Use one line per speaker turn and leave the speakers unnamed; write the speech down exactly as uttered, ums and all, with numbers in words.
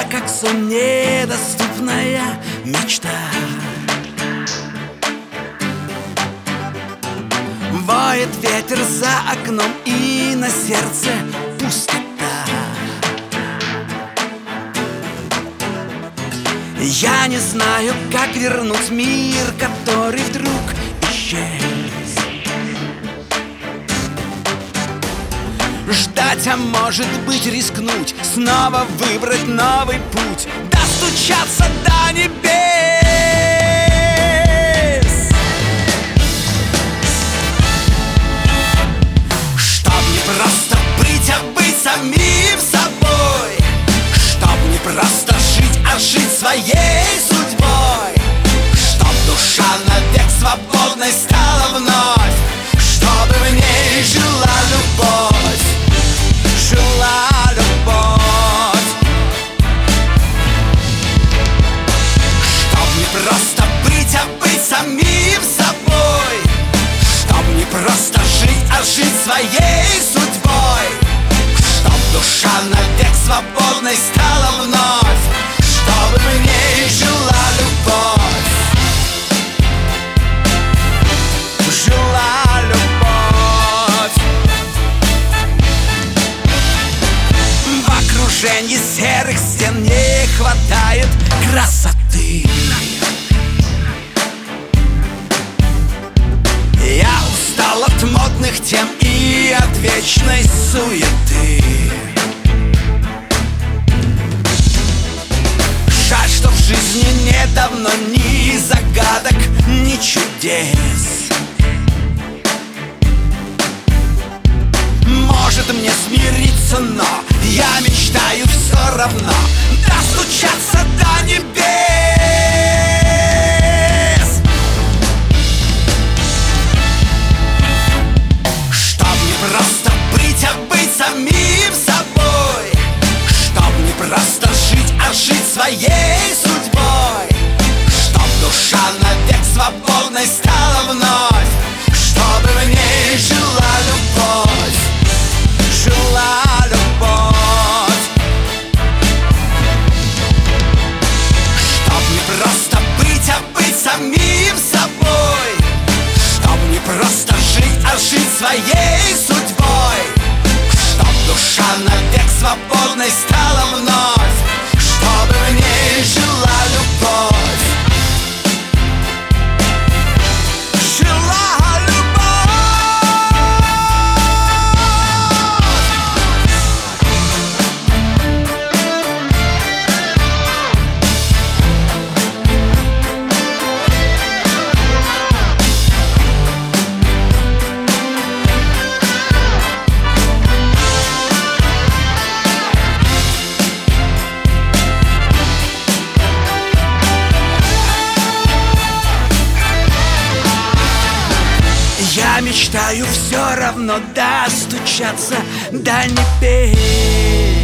как сон, недоступная мечта. Воет ветер за окном, и на сердце пустота. Я не знаю, как вернуть мир, который вдруг исчез. Ждать, а может быть рискнуть, снова выбрать новый путь, достучаться до небес. Чтоб не просто быть, а быть самим собой. Чтоб не просто жить, а жить своей судьбой. Чтоб душа навек свободной стала вновь. Чтобы в ней жила любовь. Жила любовь. Чтоб не просто быть, а быть самим собой. Чтоб не просто жить, а жить своей судьбой. Чтоб душа навек свободной стала вновь. Чтобы в ней жила любовь. Жила любовь. В окружении серых стен не хватает красоты. Я устал от модных тем и от вечной суеты. Жаль, что в жизни недавно ни загадок, ни чудес. Может мне смириться, но я мечтаю все равно достучаться до небес. Чтоб не просто быть, а быть самим собой. Чтоб не просто жить, а жить своей судьбой. Чтоб душа навек свободной стала вновь. Чтобы в ней жила любовь. Жила любовь. Чтоб не просто быть, а быть самим собой. Чтоб не просто жить, а жить своей судьбой. Чтоб душа навек свободной стала вновь. Чтобы в ней жила любовь. Жила любовь. Я мечтаю все равно достучаться до небес.